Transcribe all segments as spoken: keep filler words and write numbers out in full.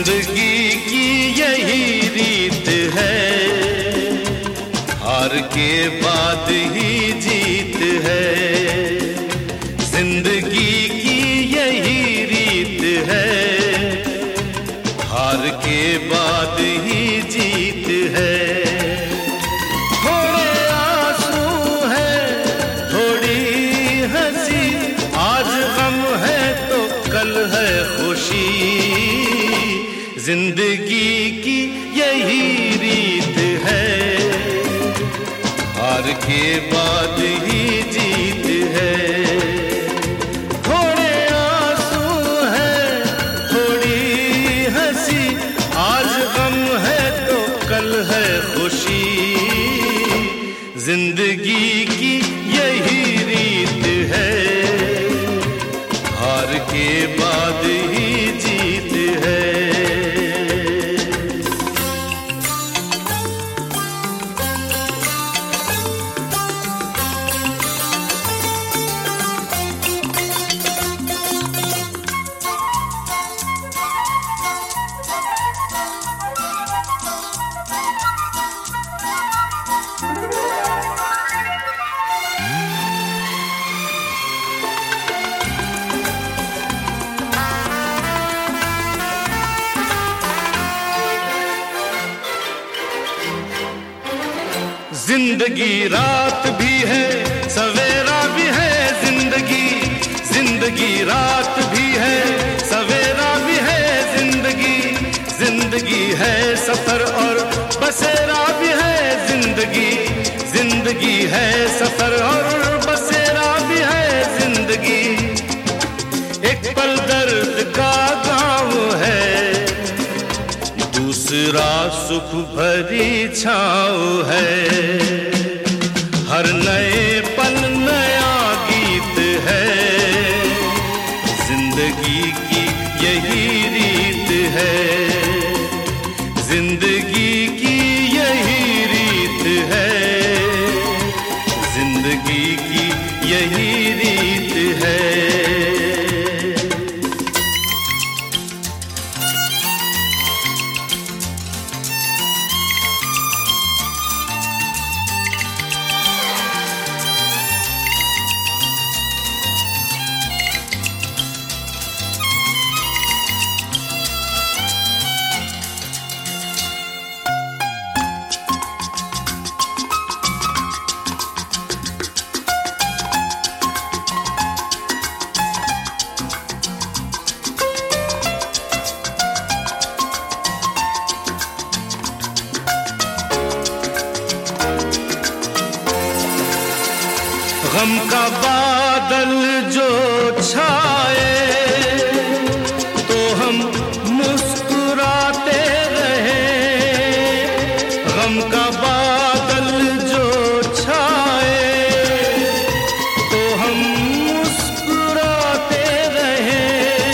जिंदगी की यही रीत है, हार के बाद ही जीत है। जिंदगी की यही रीत है, हार के बाद ही जीत है। थोड़े आंसू हैं, थोड़ी हंसी, आज गम है तो कल है खुशी। जिंदगी की यही रीत है, हार के बाद ही जीत है। थोड़े आंसू हैं, थोड़ी हंसी, आज गम है तो कल है खुशी। जिंदगी की यही रीत है, हार के बाद ही जीत है। जिंदगी रात भी है, सवेरा भी है। जिंदगी जिंदगी रात भी है, सवेरा भी है। जिंदगी जिंदगी है, सफर और बसेरा भी है। जिंदगी जिंदगी है, सफर और बसेरा भी है। जिंदगी एक पल दर्द का गाँव है, दूसरा सुख भरी छाँव है। हर नए पल नया गीत है, जिंदगी की यही रीत है। जिंदगी की यही रीत है, जिंदगी की यही रीत है। गम का बादल जो छाए तो हम मुस्कुराते रहे। गम का बादल जो छाए तो हम मुस्कुराते रहे।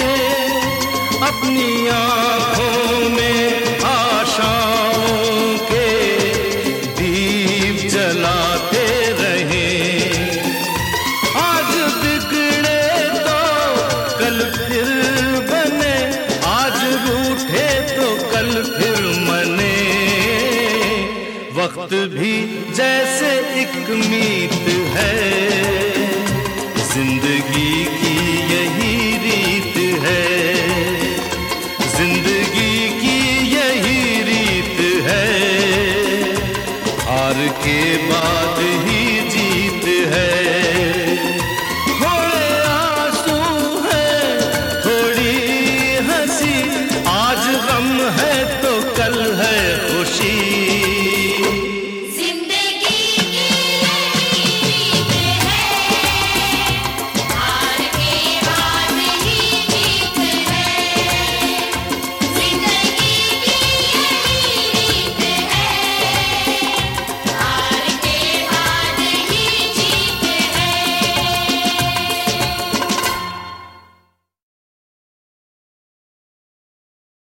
अपनी आँखों में आशाओं के दीप जलाते रहे। फिर बने, आज रूठे तो कल फिर मने। वक्त भी जैसे एक मीत है, जिंदगी की यही रीत है। जिंदगी की यही रीत है, हार के बाद